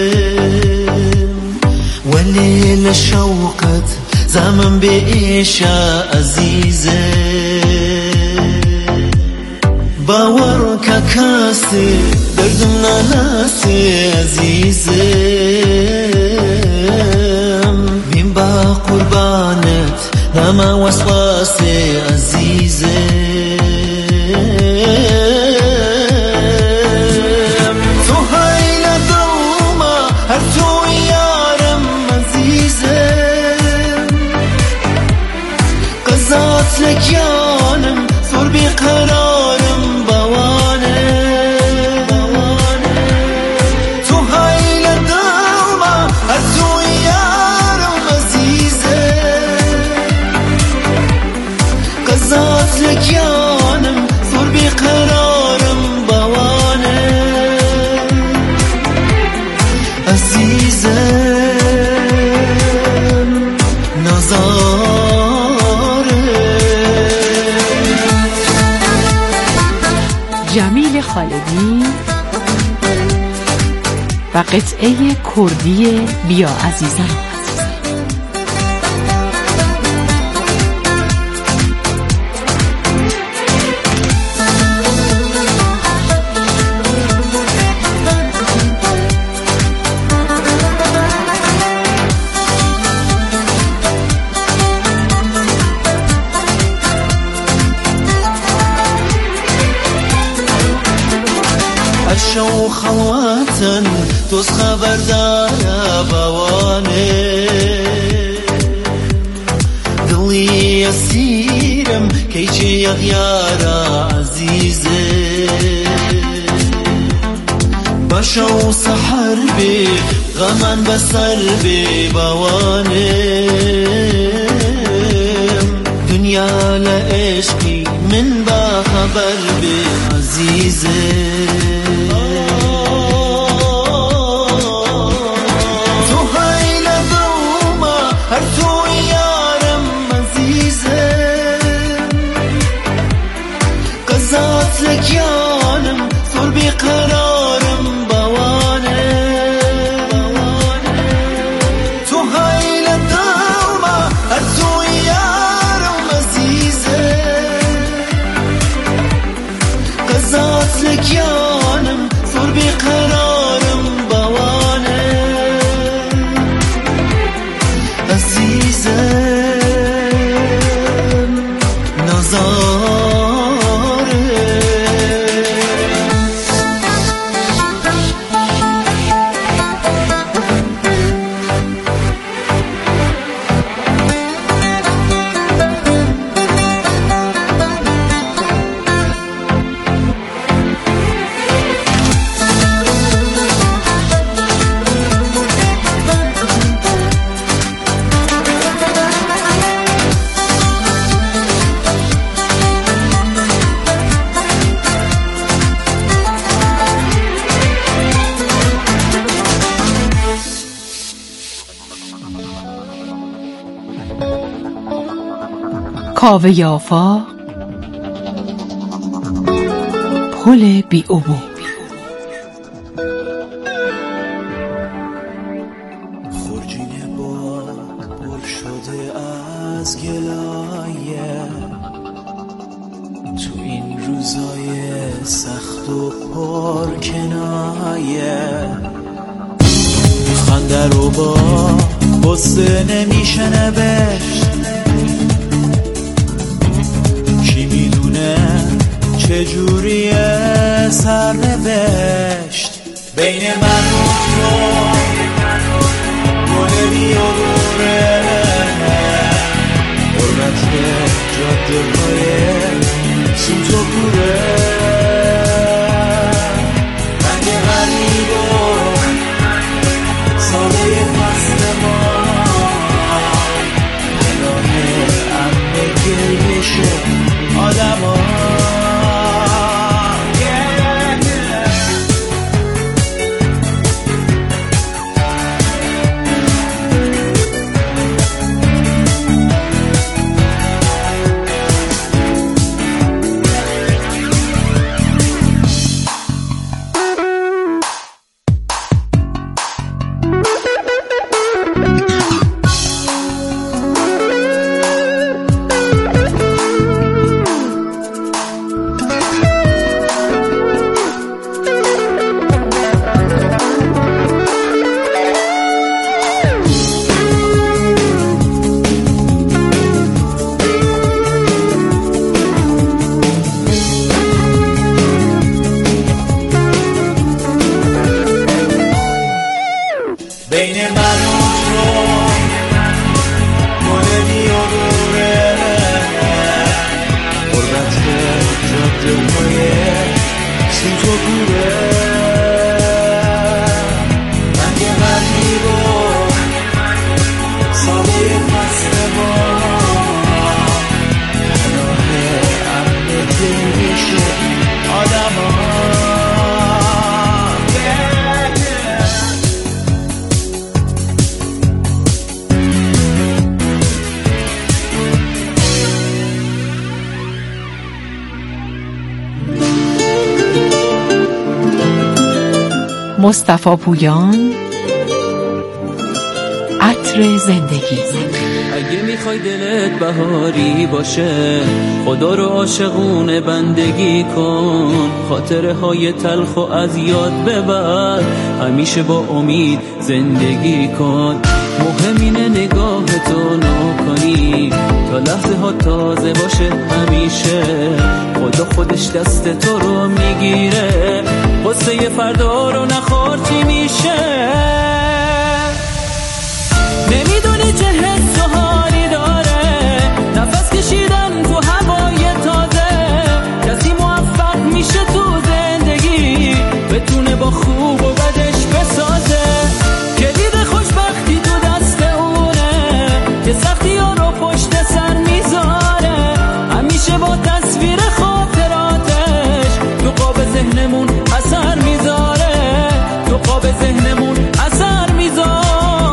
والليل شوقت زمن بإيشا عزيزة باورك كاسي دردنا ناسي عزيزة من با قربانت نما وسواسي عزيزة تو هاي لدوما هرتو يارم عزيزة قزات لك يانم صور بقرارم بوانه تو هاي لدوما هرتو يارم عزيزة قزات لك يانم صور بقرارم بوانه عزيزة جمیل خالدی و قطعه کردی بیا عزیزم. شو خواتا توز خبردار بوانه دلي يسيرم كيجي يغيارا عزيزة بشو سحر بي غمان بسر بي بوانه دنيا لعشقي من باخبر بي عزيزة لك يانم صور بقرارم بوانه تو هاي لدوما هرتو يارم عزيزة قزات لك يانم صور بقرارم بوانه عزيزة نظر کاوه یافا پل بی عبور. خورجین باد پر شده از گلایه تو این روزای سخت و پر کنایه خنده رو با قصه نمیشه نوشت چجوریه سرنوشت بین من و تو گل بیابونه حرمت جاده های سوت و کوره رنگ غریب و ساله فصل ما پناه امن گریه شد آدم ها بین من و تو گل بیادوره غربت جاده های سوت و کوره رنگ غربی رو ساده مسته با راه امن دلش آدم ها مصطفی پویان، عطر زندگی. اگه میخوای دلت بهاری باشه خدا رو عاشقونه بندگی کن، خاطره های تلخ و از یاد ببر، همیشه با امید زندگی کن. مهم اینه نگاه تو نکنی تا لحظه ها تازه باشه، همیشه خدا خودش دست تو رو میگیره، قصه فردا رو نخور چی میشه. نمیدونی چه حس و حالی داره نفس کشیدن تو هوای تازه، کسی موفق میشه تو زندگی بتونه با خوب و بدش بسازه، کلید خوشبختی تو دست اونه که سختی ها رو پشت سر میذاره، همیشه با تصویر خاطراتش تو قاب ذهنمون اثر میذاره، تو قاب ذهنمون اثر میذاره.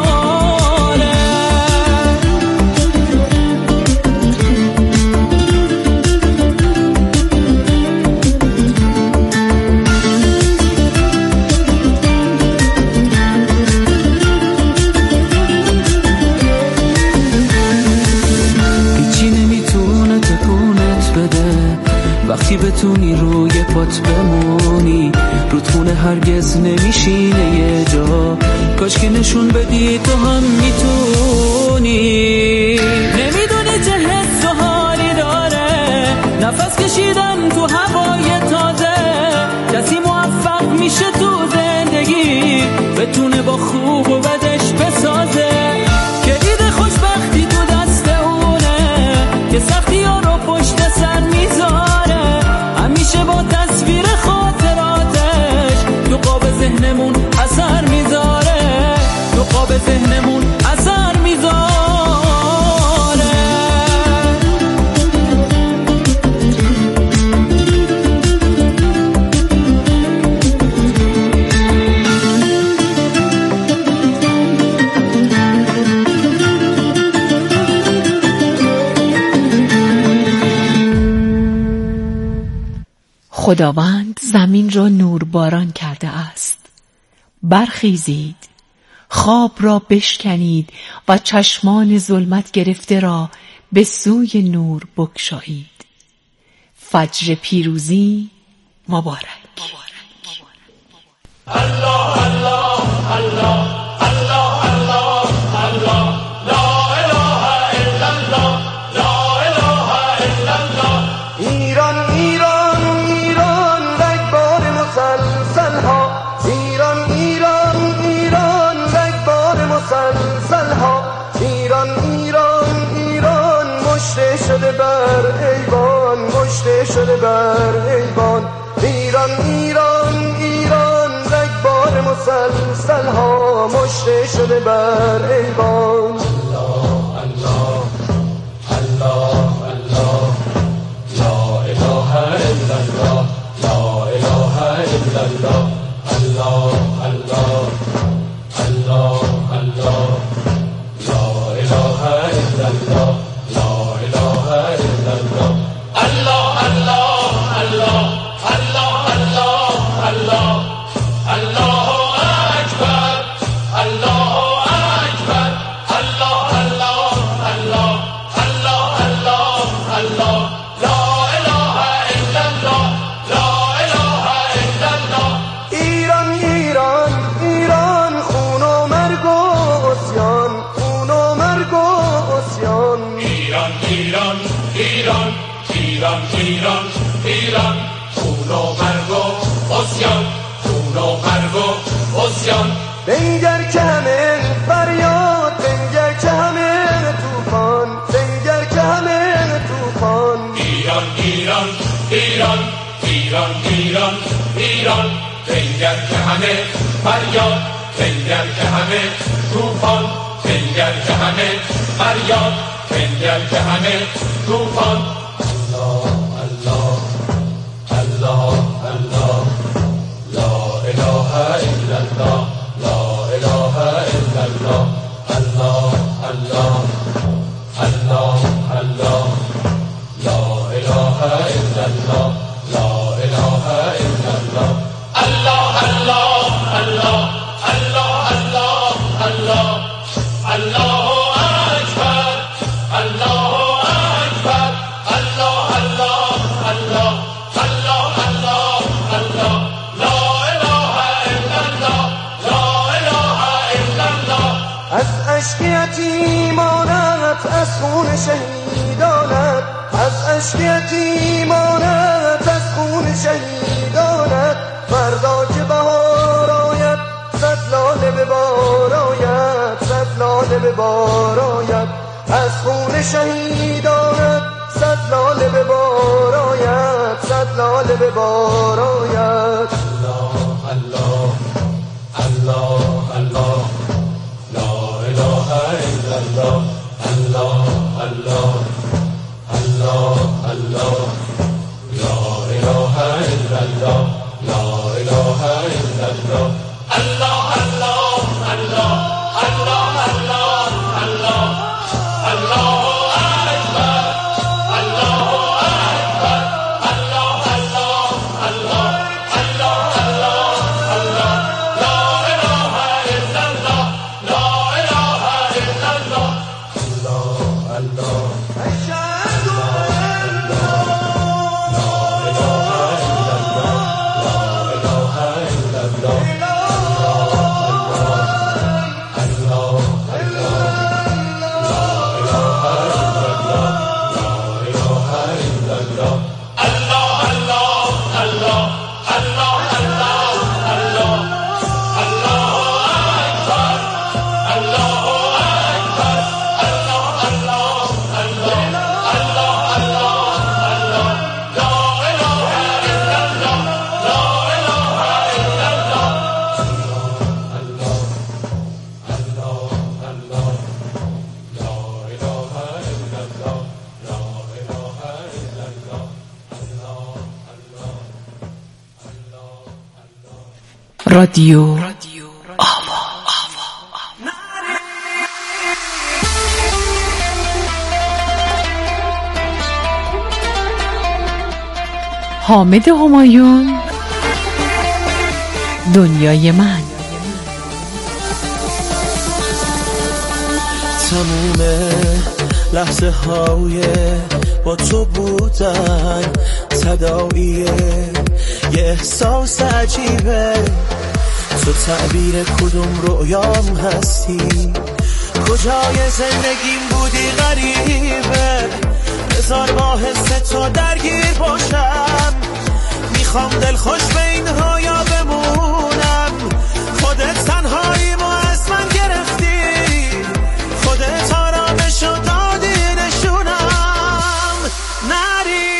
وقتی بتونی روی پات بمونی رود خونه هرگز نمیشینه یه جا، کاش که نشون بدی تو هم میتونی. نمیدونی چه حس و حالی داره نفس کشیدن تو هوای تازه، کسی موفق میشه تو زندگی بتونه با خوب و بدش بسازه، کلید خوشبختی تو دست اونه که سختی ها رو پشت سر میذاره، همیشه با تصویر خاطراتش تو قاب ذهنمون اثر میذاره، تو قاب ذهنمون اثر میذاره. خداوند زمین را نورباران کرده است، برخیزید، خواب را بشکنید و چشمان ظلمت گرفته را به سوی نور بگشایید. فجر پیروزی مبارک. الله الله الله الله الله الله لا اله الا الله لا اله الا الله. ایران ایران ایران رگبار مسلسل ها، ایران ایران ایران رگبار مسلسل ها، ایران ایران ایران مشته شده بر ایوان، مشته شده بر ایوان. ایران ایران ایران رگبار مسلسل ها، مشته شده بر ایوان. الله الله الله الله لا اله الا الله لا اله الا الله الله الله الله الله لا اله الا الله لا اله الا الله الله الله الله الله الله الله الله اکبر الله اکبر الله الله الله الله الله الله لا اله الا الله لا اله الا الله. ایران ایران ایران خون و مرگ و عصیان، خون و مرگ و عصیان. ایران ایران ایران ایران ایران ایران خون و مرگ و عصیان، خون و مرگ و عصیان. بنگر که همه ایران ایران ایران بنگر که همه فریاد بنگر که همه طوفان بنگر که همه فریاد بنگر که همه طوفان الله الله الله الله لا اله الا الله لا اله الا الله الله الله الله الله لا اله الا الله لا اله الا الله الله الله الله الله الله الله الله اکبر الله اکبر الله الله الله الله الله الله لا اله الا الله لا اله الا الله از اشک یتیمانت از خون شهیدانت از اشک یتیمانت از خون شهیدانت فردا که بهار آید صد لاله به بار آید صد لاله به بار آید از خون شهیدانت صد لاله به بار آید صد لاله به بار آید الله الله الله الله لا اله الا الله الله الله الله الله لا اله الا الله لا اله الا الله الله الله الله الله الله الله الله اکبر الله اکبر الله الله الله الله الله الله لا اله الا الله لا اله الا الله الله الله اشهد رادیو حامد همایون دنیای من. تموم لحظه های با تو بودن تداعی یه احساس عجیبه. تو تعبیر کدوم رویام هستی، کجای زندگیم بودی غریبه. بذار با حس تو درگیر باشم، میخوام دلخوش به این هایا بمونم. خودت تنهاییمو از من گرفتی، خودت آرامشو دادی نشونم. نری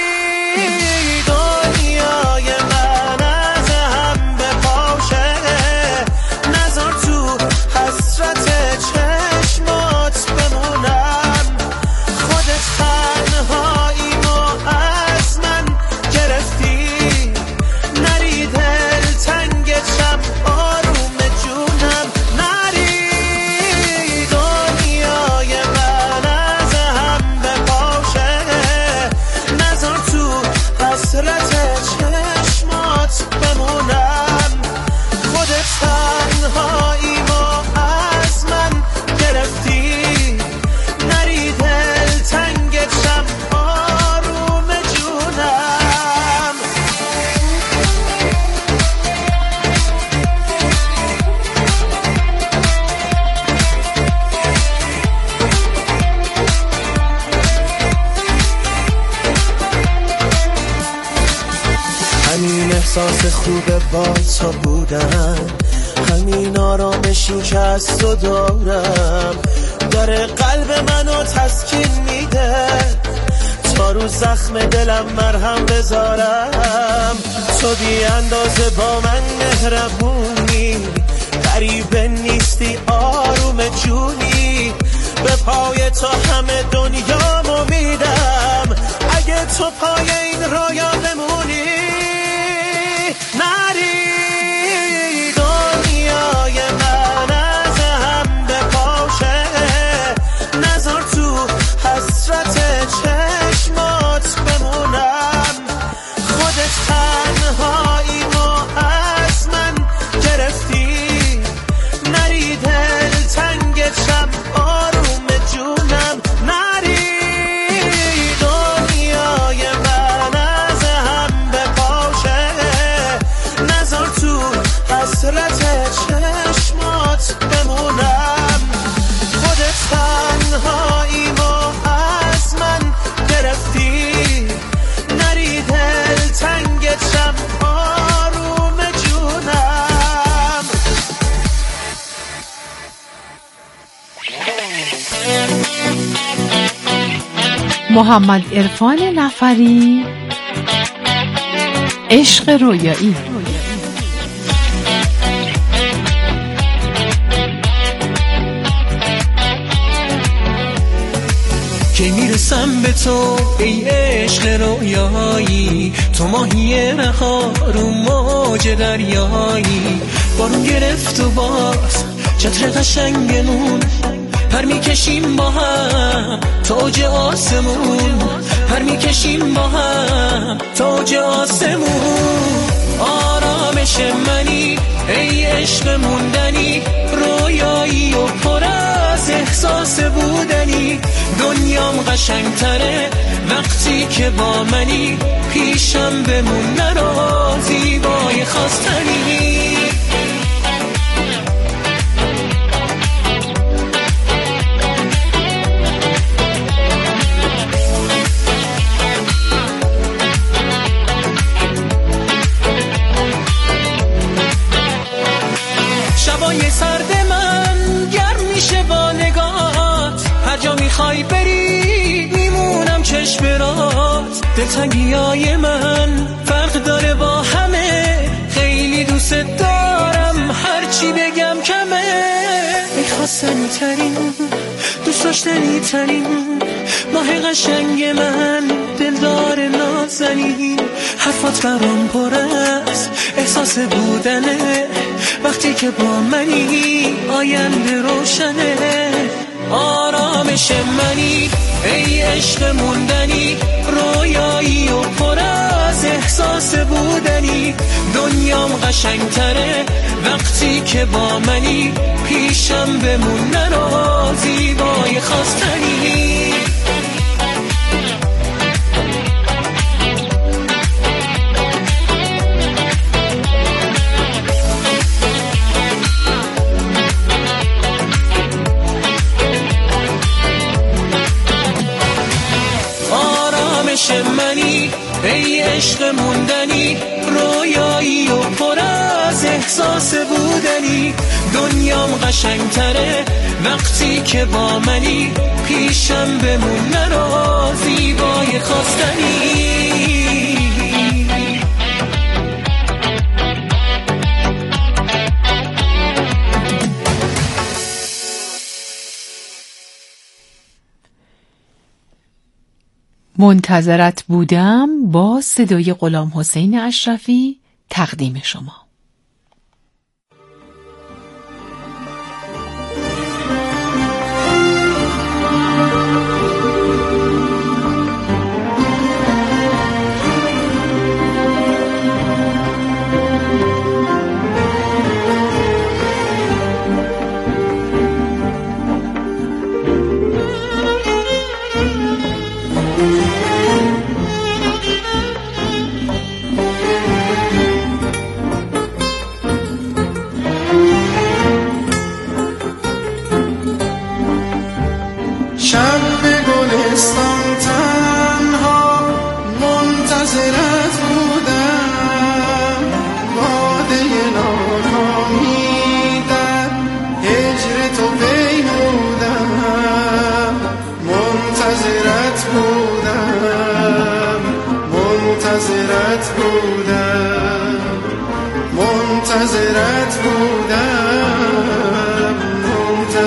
دنیای من از هم بپاشه، نذار تو حسرت چشمات بمونم. خودت تنهاییمو از من گرفتی، نری دل تنگشم آروم جونم. نری دنیای من از هم بپاشه، نذار تو حسرت چشمات بمونم. خودت تنهاییمو از من گرفتی، نری دل تنگشم آروم جونم. همین احساس خوبه با تو بودن، همین آرامشی که از تو دارم، داره قلب منو تسکین میده. تا تا رو زخم دلم مرهم بذارم. تو بی اندازه با من مهربونی، غریبه نیستی آروم جونی، به پای تو همه دنیامو میدم. اگه تو پای این رویا بمونی نری، دنیای من از هم بپاشه، نذار تو حسرت چشمات بمونم. خودت تنهاییمو از من گرفتی، نری دل تنگشم آروم جونم، نری دنیای من از هم بپاشه، نذار تو حسرت چشمات بمونم. خودت تنهاییمو از من گرفتی، نری دل تنگشم آروم جونم. محمد عرفان نفری، عشق رویایی. کی میرسم به تو ای عشق رویایی، تو ماهی رها رو موج دریایی. بارون گرفت و باز چتر قشنگمون، پر میکشیم با هم تا اوج آسمون، پر میکشیم با هم تا اوج آسمون. آرامش منی ای عشق موندنی، رویایی و پر از احساس بودنی. دنیام قشنگتره وقتی که با منی، پیشم بمون نرو زیبای خواستنی. شبای سرد من گرم میشه با نگات، هر جا میخوای بری میمونم چشم برات. دلتنگیای من فرق داره با همه، خیلی دوست دارم هرچی بگم کمه. ای خواستنی ترین دوست داشتنی ترین ماه قشنگ من، دلدار نازنین. حرفات برام پر از احساس بودنه، وقتی که با منی آینده روشنه. آرامش منی ای عشق موندنی، رویایی و پر از احساس بودنی. دنیام قشنگتره وقتی که با منی، پیشم بمون نرو زیبای خواستنی. آرامش منی ای عشق موندنی، رویایی و پر از احساس بودنی. دنیام قشنگتره وقتی که با منی، پیشم بمون نرو زیبای خواستنی. منتظرت بودم با صدای غلام حسین اشرفی تقدیم شما.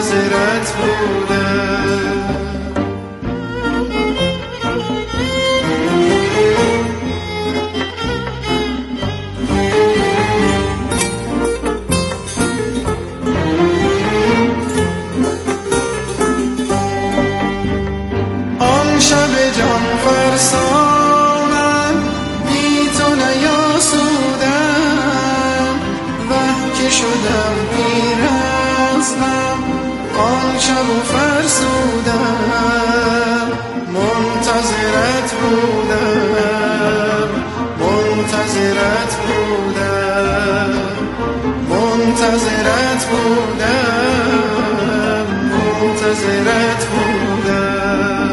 منتظرت بودم. آن شب جان فرسانم بی تو نیاسودم، وه که شدم پیر از غم. آن شب فرسودم منتظرت بودم، منتظرت بودم، منتظرت بودم، منتظرت بودم.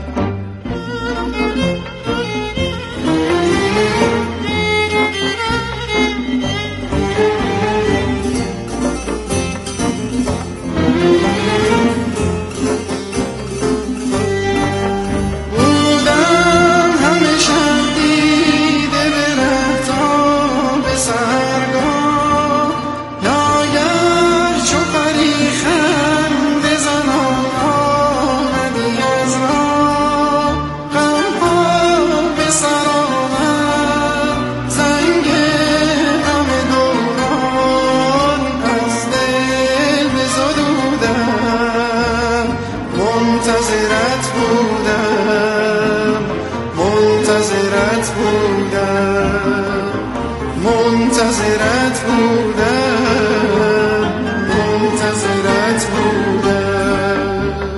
منتظرت بودم، منتظرت بودم، منتظرت بودم، منتظرت بودم.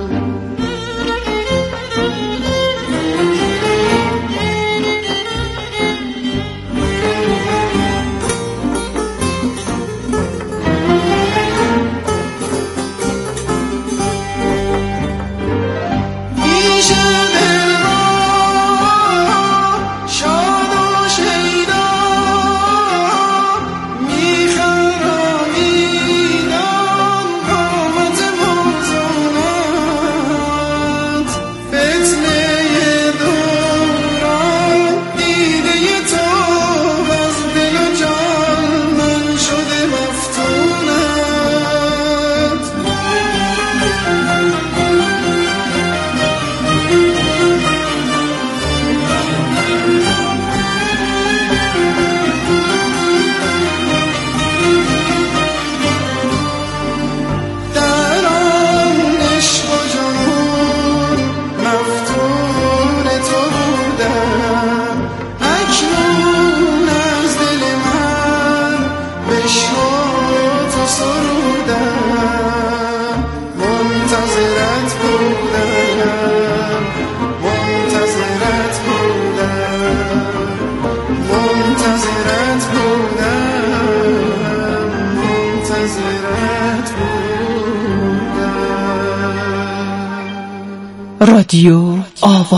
رادیو آوا.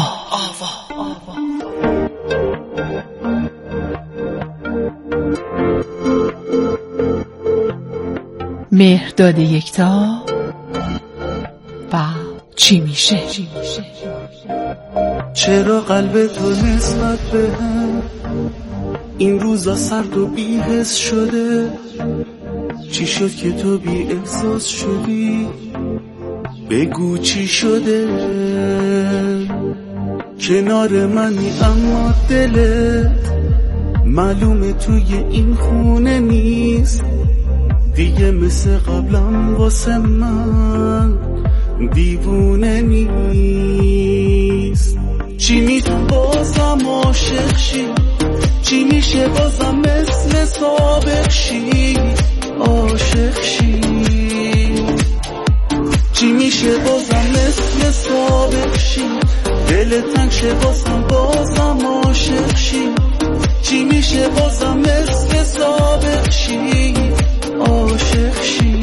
مهرداد یکتا و چی میشه. چرا قلب تو نسبت به هم این روزا سرد و بی‌حس شده؟ چی شد که تو بی احساس شدی؟ بگو چی شده؟ کنار منی اما دلت معلومه توی این خونه نیست دیگه، مثل قبلم واسه من دیوونه نیست. چی میشه بازم عاشق شی؟ چی میشه بازم مثل سابق شی عاشق شی؟ چی میشه بازم مثل سابق شی؟ دل تنگ شه بازم عاشق شی؟ چی میشه بازم مثل سابق شی عاشق شی؟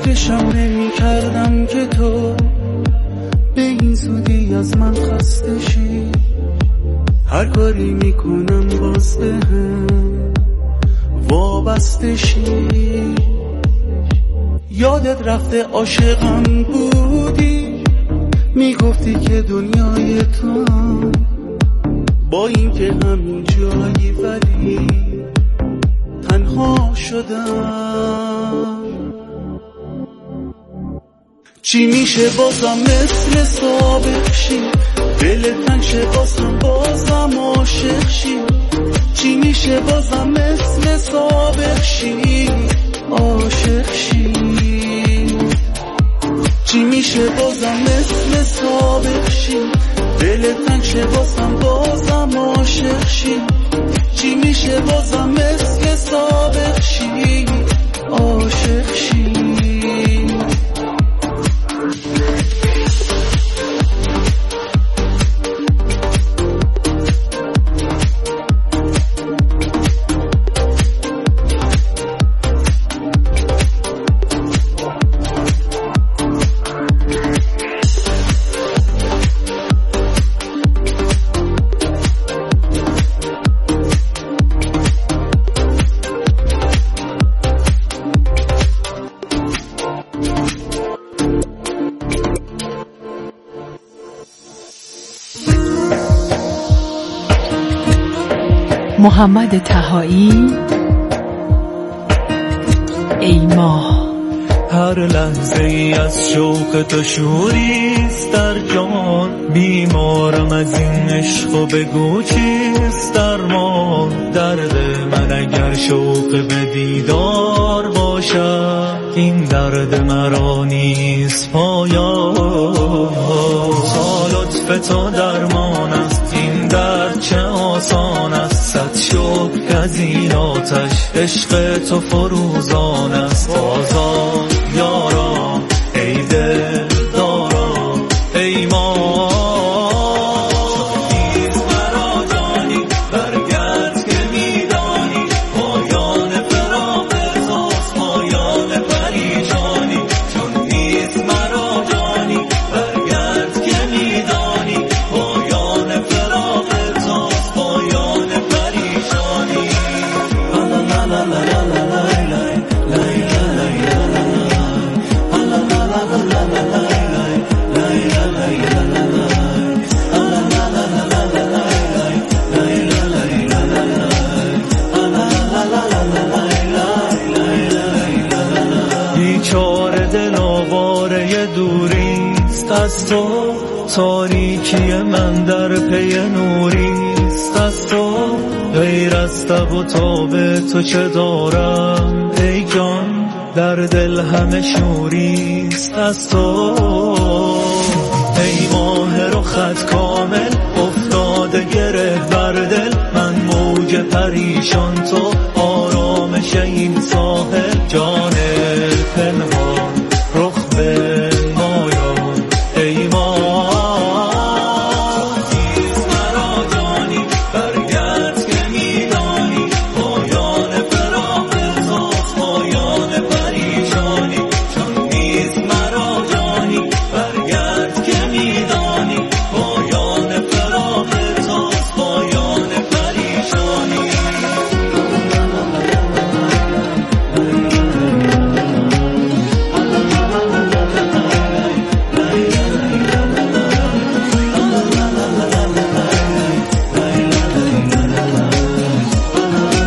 فکرشم نمی کردم که تو به این زودی از من خسته شی. هر کاری میکنم باز به هم وابسته شی. یادت رفته عاشقم بودی، میگفتی که دنیای تو با این که همین جایی ولی تنها شدم. چی میشه بازم مثل سابق شی، دل تنگ شه بازم عاشق شی. چی میشه بازم مثل سابق شی، عاشق شی. چی میشه بازم مثل سابق شی، دل تنگ شه بازم عاشق شی. چی میشه بازم مثل سابق شی، عاشق شی. محمد طهایی، ای ماه. هر لحظه ای از شوق تو شوریست در جان، بیمارم از این عشق و بگو چیست درمان. درد من اگر شوق به دیدار باشد، این درد مرا نیست پایان. تا لطف تو درمان است این درد چه آسان است. صد شکر از این آتش عشق تو فروزان است. آزاد یارا ای دل دارا ای ما، نیز مرا جانی برگرد که میدانی. پایان فراق توست پایان پریشانی. چون نیز مرا جانی برگرد که میدانی. پایان فراق توست پایان پریشانی. لا لا لا لا بیچاره دل آواره دوریست از تو، تاریکی من در پی نوریست از تو. غیر از تب و تاب تو چه دارم ای جان، در دل همه شوریست از تو. ای ماه رخت کامل افتاده گره بر دل، من موج پریشان تو آرامش این ساحل. جان